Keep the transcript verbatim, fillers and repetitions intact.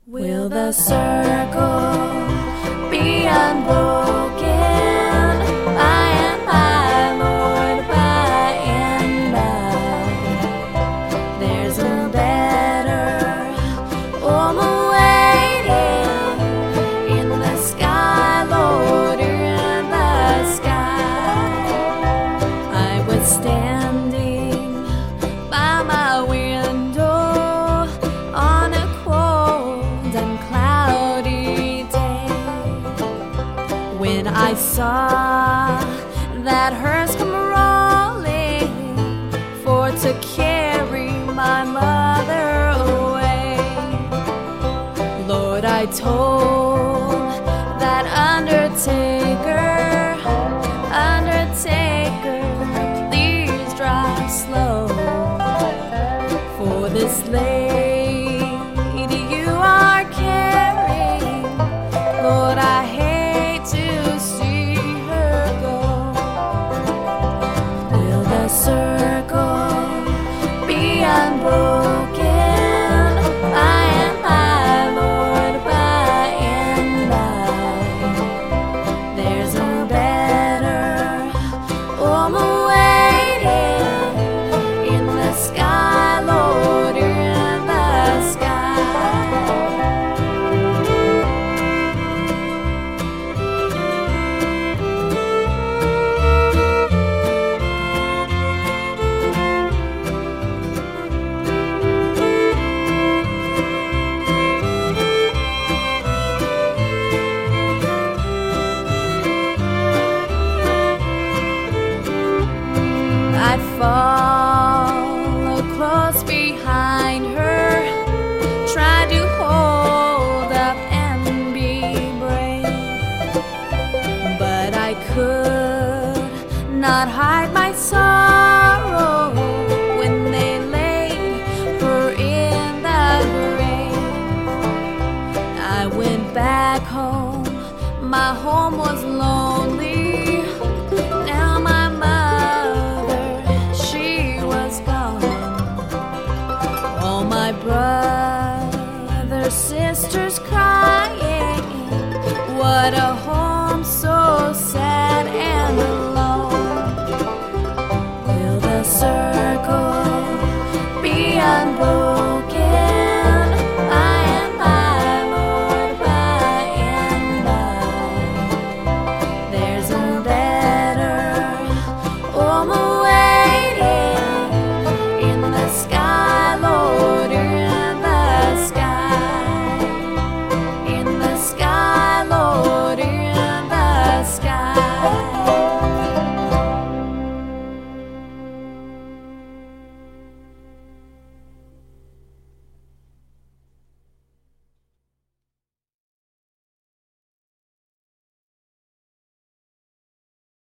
Will the circle be unbroken by and by, Lord, by and by? There's a better home awaiting in the sky, Lord, in the sky. I was standing by my window on a cold and cloudy day when I saw that hearse come rolling for to carry my mother away. Lord, I told that undertaker, undertaker, please drive slow, for this lady you are carrying, Lord, I hate to see her go. Will the circle be unbroken by and by, Lord, by and by? There's a better home awaiting in the sky, Lord, in the sky. I'd follow close behind her, try to hold up and be brave, but I could not hide my sorrow when they laid her in the grave. I went back home, my home was lonely. Now my mother, she was gone. All my brothers, sisters crying, what a